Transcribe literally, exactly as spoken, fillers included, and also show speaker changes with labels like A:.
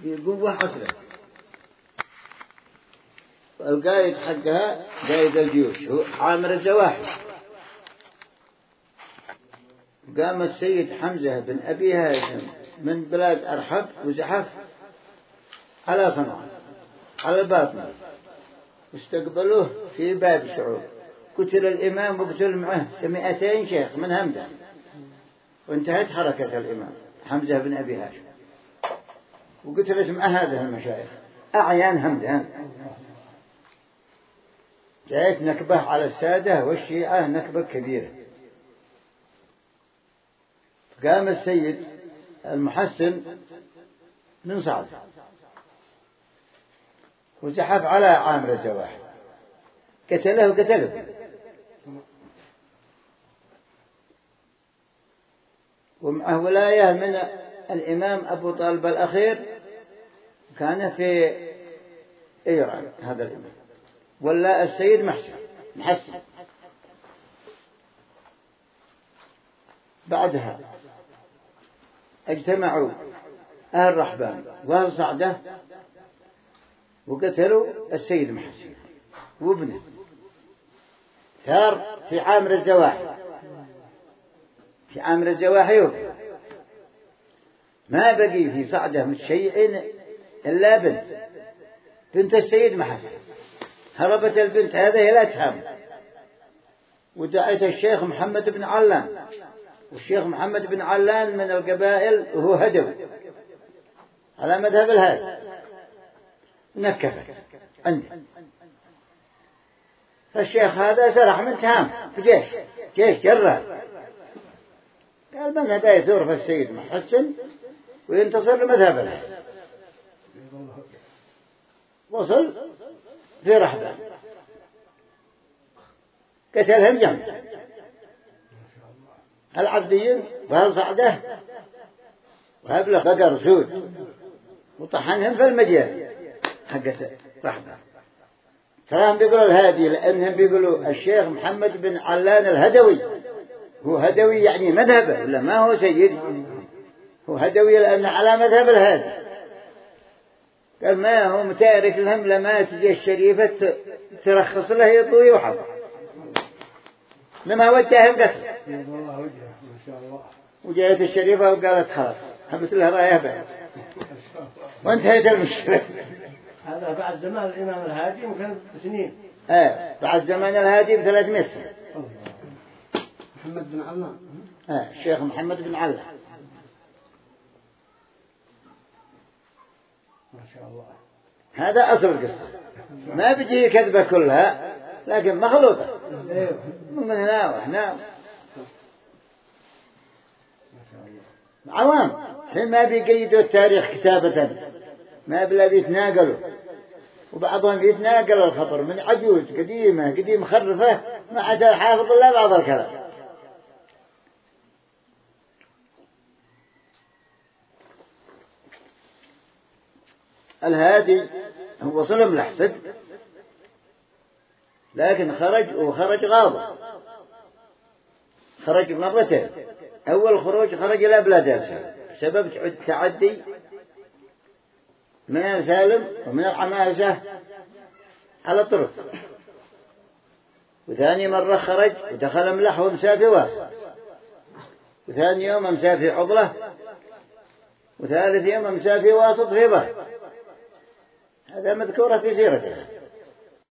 A: بقوة عسرة. القائد حقها قائد الجيوش هو عامر الزواحف. قام السيد حمزة بن أبي هاشم من بلاد أرحب وزحف على صنعاء على الباطنة، استقبلوه في باب شعوب. قتل الإمام وقتل معه مئتين شيخ من همدان، وانتهت حركة الإمام حمزة بن أبي هاشم، وقتلت مع هذه المشايخ أعيان همدان. جاءت نكبة على السادة والشيعة، نكبة كبيرة. قام السيد المحسن من صعد وزحف على عامر الزواحف، قتله وقتله. ومعه ولاية من الإمام أبو طالب الأخير، كان في إيران هذا الإمام، ولا السيد محسن محسن. بعدها اجتمعوا أهل رحبان وأهل صعدة وقتلوا السيد محسن وابنه. ثار في عامر الزواحف، في عامر الزواحف ما بقي في صعدة متشيعين إلا بنت بنت السيد محسن. هربت البنت هذه إلى تهم، ودعت الشيخ محمد بن علان، والشيخ محمد بن علان من القبائل وهو هدوي على مذهب الهاد، نكفت عنده. فالشيخ هذا سرح من تهام في جيش جيش جرة، قال مذهب يثور في السيد محسن وينتصر لمذهب الهاد. وصل في رحبة قتلهم جمع العبديين وهالصعدة وهبلة بقر سود، وطحنهم في المجال حقت رحبة. تراهم بيقولوا الهادي لأنهم بيقولوا الشيخ محمد بن علان الهدوي. هو هدوي يعني مذهبه ولا ما هو سيد؟ هو هدوي لأنه على مذهب الهادي. قال ما هو متارك لهم لما تجي الشريفة ترخص له يطوي وحظ لما وداهم قتل. وجاءت الشريفة وقالت خلاص حبت لها رايح بعد وانتهت المشكلة.
B: هذا بعد زمان الإمام الهادي ممكن سنين.
A: آه بعد زمان الهادي بثلاثمائة سنة.
B: محمد بن علان.
A: آه الشيخ محمد بن علان.
B: ما شاء الله.
A: هذا أصل القصة، ما بيجي كذبة كلها لكن مخلوطة من هنا وهنا. عوام حين ما بيقيدوا التاريخ كتابة، ما بلا بيتناقلوا، وبعضهم بيتناقل الخبر من عجوز قديمة قديم خرفة ما عاد حافظ الله بعض الكلام. الهادي هو صلم لحسد، لكن خرج وخرج غاضب. خرج مرتين. أول خروج خرج إلى بلاد السالم بسبب تعدي من السالم ومن العمازة على الطرق. وثاني مرة خرج ودخل ملح ومسا في واسط، وثاني يوم مسا في عضلة، وثالث يوم مسا في واسط في بحر. هذا مذكورة في سيرته.